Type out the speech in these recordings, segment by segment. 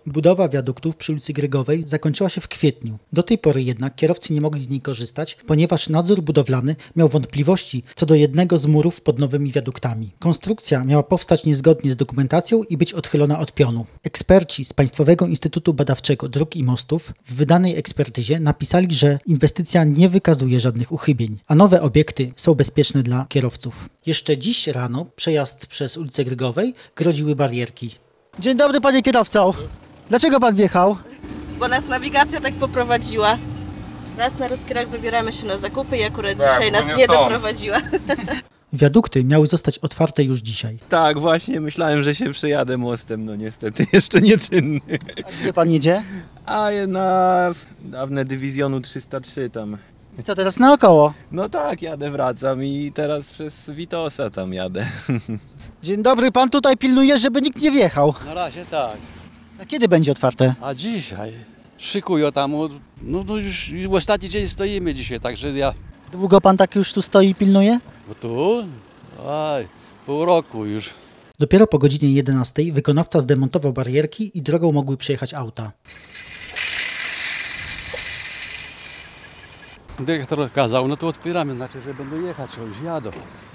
Budowa wiaduktów przy ulicy Grygowej zakończyła się w kwietniu. Do tej pory jednak kierowcy nie mogli z niej korzystać, ponieważ nadzór budowlany miał wątpliwości co do jednego z murów pod nowymi wiaduktami. Konstrukcja miała powstać niezgodnie z dokumentacją i być odchylona od pionu. Eksperci z Państwowego Instytutu Badawczego Dróg i Mostów w wydanej ekspertyzie napisali, że inwestycja nie wykazuje żadnych uchybień, a nowe obiekty są bezpieczne dla kierowców. Jeszcze dziś rano przejazd przez ulicę Grygowej grodziły barierki. Dzień dobry, panie kierowco. Dlaczego pan wjechał? Bo nas nawigacja tak poprowadziła. Raz na rozkierach wybieramy się na zakupy i akurat dzisiaj nas nie doprowadziła. Wiadukty miały zostać otwarte już dzisiaj. Tak, właśnie myślałem, że się przejadę mostem, no niestety jeszcze nieczynny. A gdzie pan jedzie? A na dawne dywizjonu 303 tam. I co teraz naokoło? No tak, jadę, wracam i teraz przez Witosa tam jadę. Dzień dobry, pan tutaj pilnuje, żeby nikt nie wjechał. Na razie tak. A kiedy będzie otwarte? A dzisiaj szykują tam, no już ostatni dzień stoimy dzisiaj, także ja... Długo pan tak już tu stoi i pilnuje? Bo tu? Pół roku już. Dopiero po godzinie 11 wykonawca zdemontował barierki i drogą mogły przejechać auta. Dyrektor kazał, no to otwieramy, znaczy, że będą jechać, już jadą.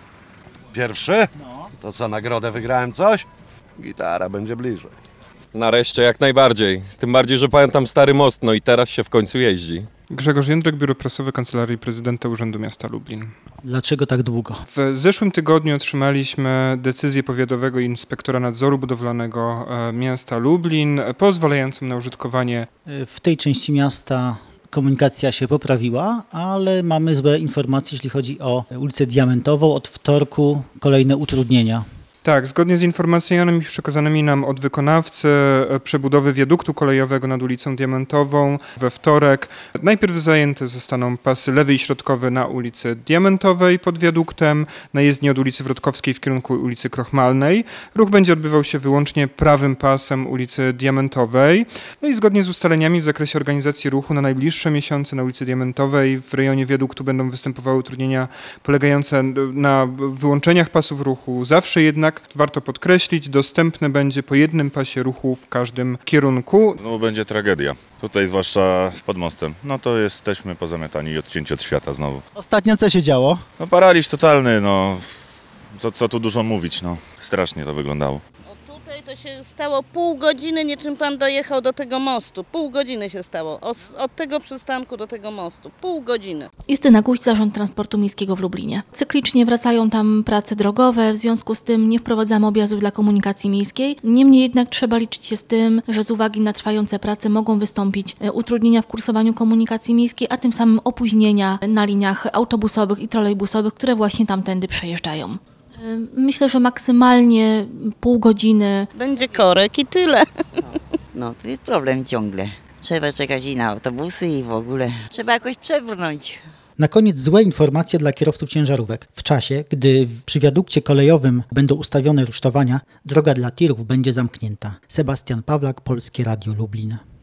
Pierwszy? No. To co, nagrodę wygrałem coś? Gitara będzie bliżej. Nareszcie, jak najbardziej. Tym bardziej, że pamiętam Stary Most, no i teraz się w końcu jeździ. Grzegorz Jędrek, Biuro Prasowe Kancelarii Prezydenta Urzędu Miasta Lublin. Dlaczego tak długo? W zeszłym tygodniu otrzymaliśmy decyzję powiatowego inspektora nadzoru budowlanego miasta Lublin, pozwalającą na użytkowanie. W tej części miasta komunikacja się poprawiła, ale mamy złe informacje, jeśli chodzi o ulicę Diamentową. Od wtorku kolejne utrudnienia. Tak, zgodnie z informacjami przekazanymi nam od wykonawcy przebudowy wiaduktu kolejowego nad ulicą Diamentową we wtorek najpierw zajęte zostaną pasy lewy i środkowy na ulicy Diamentowej pod wiaduktem, na jezdni od ulicy Wrotkowskiej w kierunku ulicy Krochmalnej. Ruch będzie odbywał się wyłącznie prawym pasem ulicy Diamentowej. No i zgodnie z ustaleniami w zakresie organizacji ruchu na najbliższe miesiące na ulicy Diamentowej w rejonie wiaduktu będą występowały utrudnienia polegające na wyłączeniach pasów ruchu. Zawsze jednak warto podkreślić, dostępne będzie po jednym pasie ruchu w każdym kierunku. No będzie tragedia. Tutaj zwłaszcza pod mostem. No to jesteśmy pozamiatani i odcięci od świata znowu. Ostatnio co się działo? No paraliż totalny, no. Co tu dużo mówić, no. Strasznie to wyglądało. Tutaj to się stało pół godziny, niczym pan dojechał do tego mostu. Pół godziny się stało. Od tego przystanku do tego mostu. Pół godziny. Justyna Guść, Zarząd Transportu Miejskiego w Lublinie. Cyklicznie wracają tam prace drogowe, w związku z tym nie wprowadzamy objazdów dla komunikacji miejskiej. Niemniej jednak trzeba liczyć się z tym, że z uwagi na trwające prace mogą wystąpić utrudnienia w kursowaniu komunikacji miejskiej, a tym samym opóźnienia na liniach autobusowych i trolejbusowych, które właśnie tamtędy przejeżdżają. Myślę, że maksymalnie pół godziny. Będzie korek i tyle. No to jest problem ciągle. Trzeba czekać i na autobusy i w ogóle. Trzeba jakoś przebrnąć. Na koniec złe informacje dla kierowców ciężarówek. W czasie, gdy przy wiadukcie kolejowym będą ustawione rusztowania, droga dla tirów będzie zamknięta. Sebastian Pawlak, Polskie Radio Lublin.